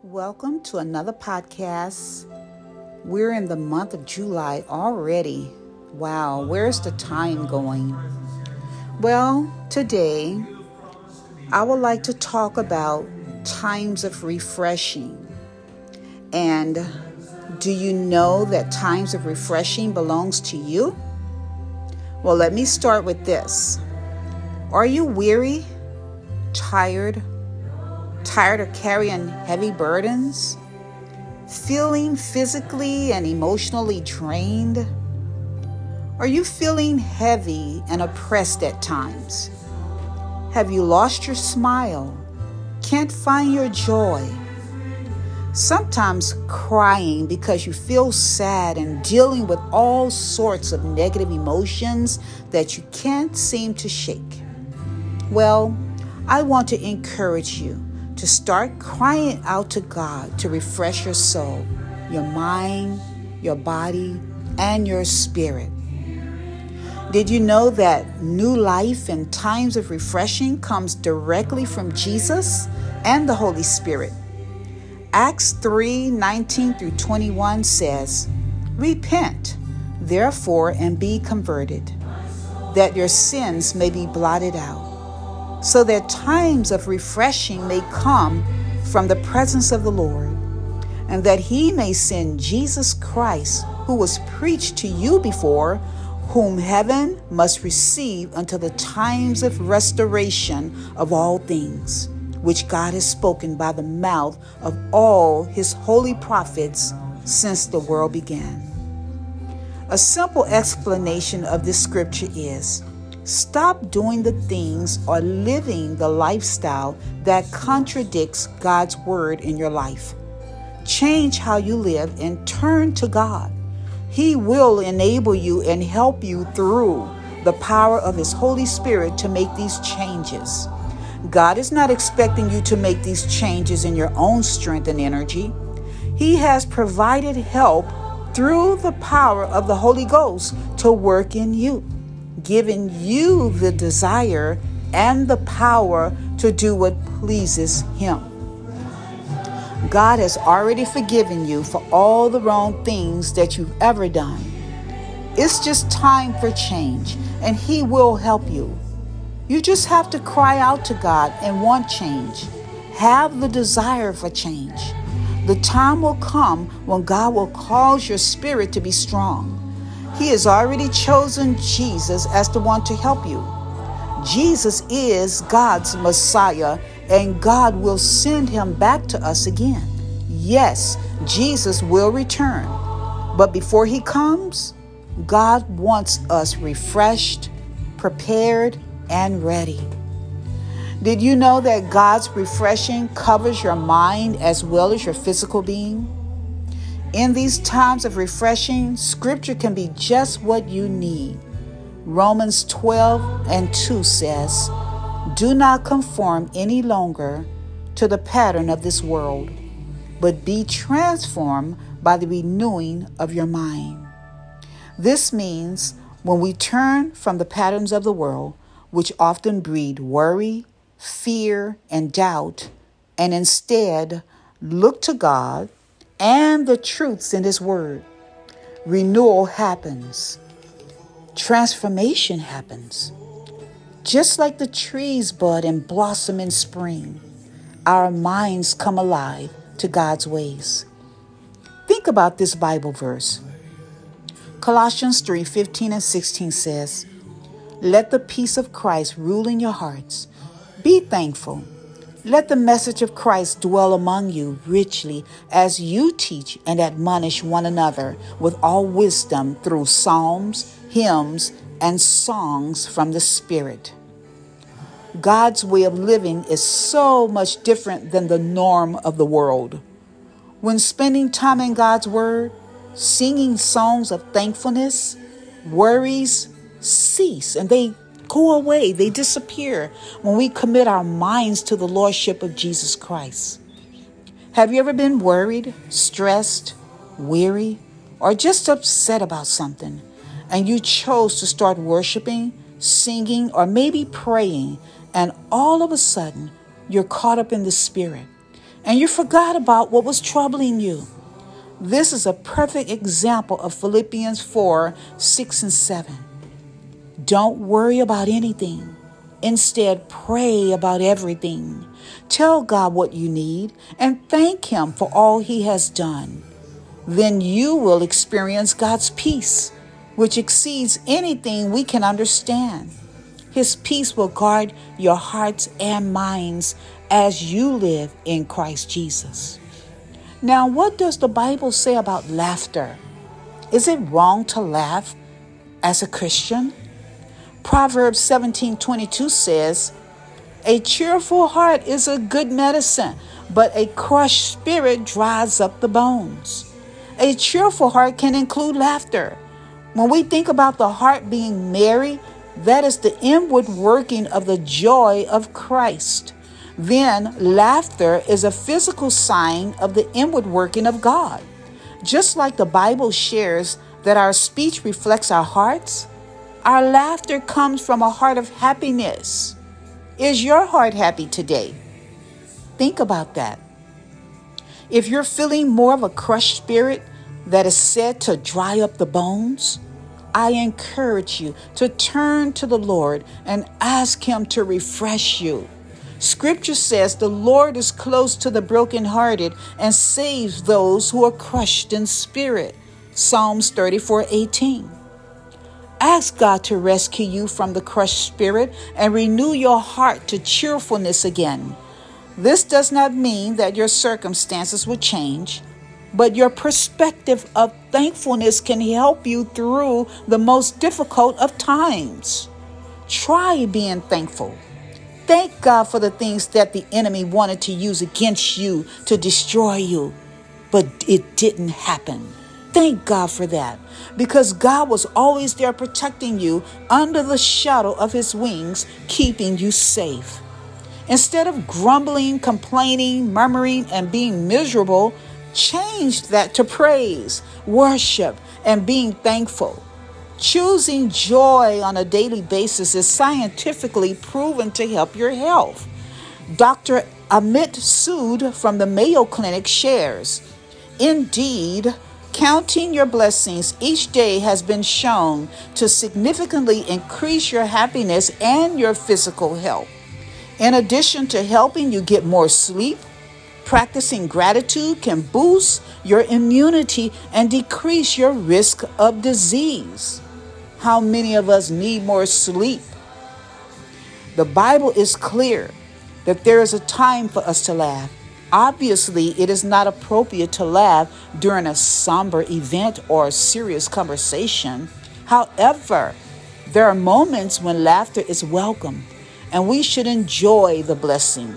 Welcome to another podcast. We're in the month of July already. Wow, where's the time going? Well, today I would like to talk about times of refreshing. And do you know that times of refreshing belongs to you? Well, let me start with this. Are you weary, tired of carrying heavy burdens? Feeling physically and emotionally drained? Are you feeling heavy and oppressed at times? Have you lost your smile? Can't find your joy? Sometimes crying because you feel sad and dealing with all sorts of negative emotions that you can't seem to shake. Well, I want to encourage you to start crying out to God to refresh your soul, your mind, your body, and your spirit. Did you know that new life and times of refreshing comes directly from Jesus and the Holy Spirit? Acts 3:19 through 21 says, "Repent, therefore, and be converted, that your sins may be blotted out, so that times of refreshing may come from the presence of the Lord, and that he may send Jesus Christ, who was preached to you before, whom heaven must receive until the times of restoration of all things, which God has spoken by the mouth of all his holy prophets since the world began." A simple explanation of this scripture is: stop doing the things or living the lifestyle that contradicts God's word in your life. Change how you live and turn to God. He will enable you and help you through the power of his Holy Spirit to make these changes. God is not expecting you to make these changes in your own strength and energy. He has provided help through the power of the Holy Ghost to work in you, giving you the desire and the power to do what pleases him. God has already forgiven you for all the wrong things that you've ever done. It's just time for change, and he will help you. You just have to cry out to God and want change. Have the desire for change. The time will come when God will cause your spirit to be strong. He has already chosen Jesus as the one to help you. Jesus is God's Messiah, and God will send him back to us again. Yes, Jesus will return. But before he comes, God wants us refreshed, prepared, and ready. Did you know that God's refreshing covers your mind as well as your physical being? In these times of refreshing, scripture can be just what you need. Romans 12:2 says, "Do not conform any longer to the pattern of this world, but be transformed by the renewing of your mind." This means when we turn from the patterns of the world, which often breed worry, fear, and doubt, and instead look to God and the truths in his word, renewal happens. Transformation happens. Just like the trees bud and blossom in spring, our minds come alive to God's ways. Think about this Bible verse. Colossians 3:15 and 16 says, "Let the peace of Christ rule in your hearts. Be thankful. Let the message of Christ dwell among you richly as you teach and admonish one another with all wisdom through psalms, hymns, and songs from the Spirit." God's way of living is so much different than the norm of the world. When spending time in God's word, singing songs of thankfulness, worries cease and they go away. They disappear when we commit our minds to the Lordship of Jesus Christ. Have you ever been worried, stressed, weary, or just upset about something, and you chose to start worshiping, singing, or maybe praying, and all of a sudden you're caught up in the Spirit? and you forgot about what was troubling you. This is a perfect example of Philippians 4:6-7. Don't worry about anything. Instead, pray about everything. Tell God what you need and thank Him for all He has done. Then you will experience God's peace, which exceeds anything we can understand. His peace will guard your hearts and minds as you live in Christ Jesus. Now, what does the Bible say about laughter? Is it wrong to laugh as a Christian? Proverbs 17:22 says, "A cheerful heart is a good medicine, but a crushed spirit dries up the bones." A cheerful heart can include laughter. When we think about the heart being merry, that is the inward working of the joy of Christ. Then laughter is a physical sign of the inward working of God. Just like the Bible shares that our speech reflects our hearts, our laughter comes from a heart of happiness. Is your heart happy today? Think about that. If you're feeling more of a crushed spirit that is said to dry up the bones, I encourage you to turn to the Lord and ask Him to refresh you. Scripture says the Lord is close to the brokenhearted and saves those who are crushed in spirit. Psalms 34:18. Ask God to rescue you from the crushed spirit and renew your heart to cheerfulness again. This does not mean that your circumstances will change, but your perspective of thankfulness can help you through the most difficult of times. Try being thankful. Thank God for the things that the enemy wanted to use against you to destroy you, but it didn't happen. Thank God for that, because God was always there protecting you under the shadow of His wings, keeping you safe. Instead of grumbling, complaining, murmuring, and being miserable, change that to praise, worship, and being thankful. Choosing joy on a daily basis is scientifically proven to help your health. Dr. Amit Sood from the Mayo Clinic shares, "Indeed, counting your blessings each day has been shown to significantly increase your happiness and your physical health. In addition to helping you get more sleep, practicing gratitude can boost your immunity and decrease your risk of disease." How many of us need more sleep? The Bible is clear that there is a time for us to laugh. Obviously, it is not appropriate to laugh during a somber event or a serious conversation. However, there are moments when laughter is welcome, and we should enjoy the blessing.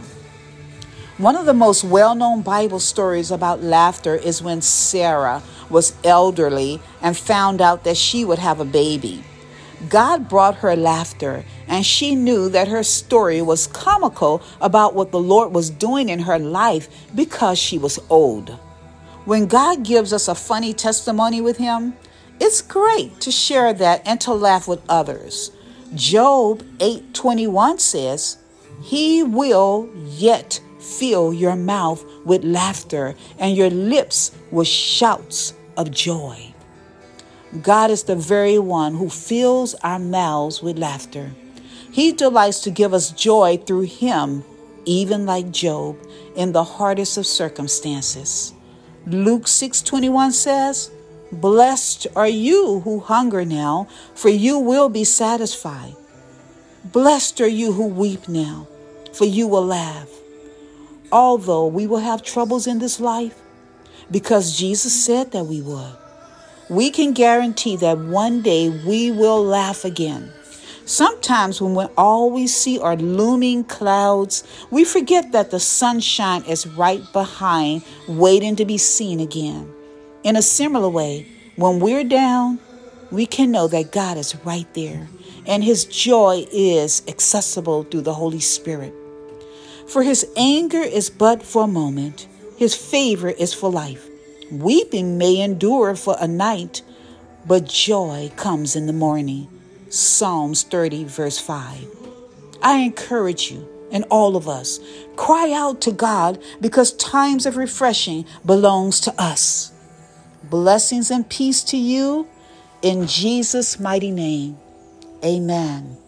One of the most well-known Bible stories about laughter is when Sarah was elderly and found out that she would have a baby. God brought her laughter, and she knew that her story was comical about what the Lord was doing in her life because she was old. When God gives us a funny testimony with Him, it's great to share that and to laugh with others. Job 8:21 says, "He will yet fill your mouth with laughter and your lips with shouts of joy." God is the very one who fills our mouths with laughter. He delights to give us joy through Him, even like Job, in the hardest of circumstances. Luke 6:21 says, "Blessed are you who hunger now, for you will be satisfied. Blessed are you who weep now, for you will laugh." Although we will have troubles in this life, because Jesus said that we would, we can guarantee that one day we will laugh again. Sometimes when all we see are looming clouds, we forget that the sunshine is right behind, waiting to be seen again. In a similar way, when we're down, we can know that God is right there, and His joy is accessible through the Holy Spirit. For His anger is but for a moment. His favor is for life. Weeping may endure for a night, but joy comes in the morning. Psalms 30, verse 5. I encourage you and all of us. Cry out to God because times of refreshing belongs to us. Blessings and peace to you in Jesus' mighty name. Amen.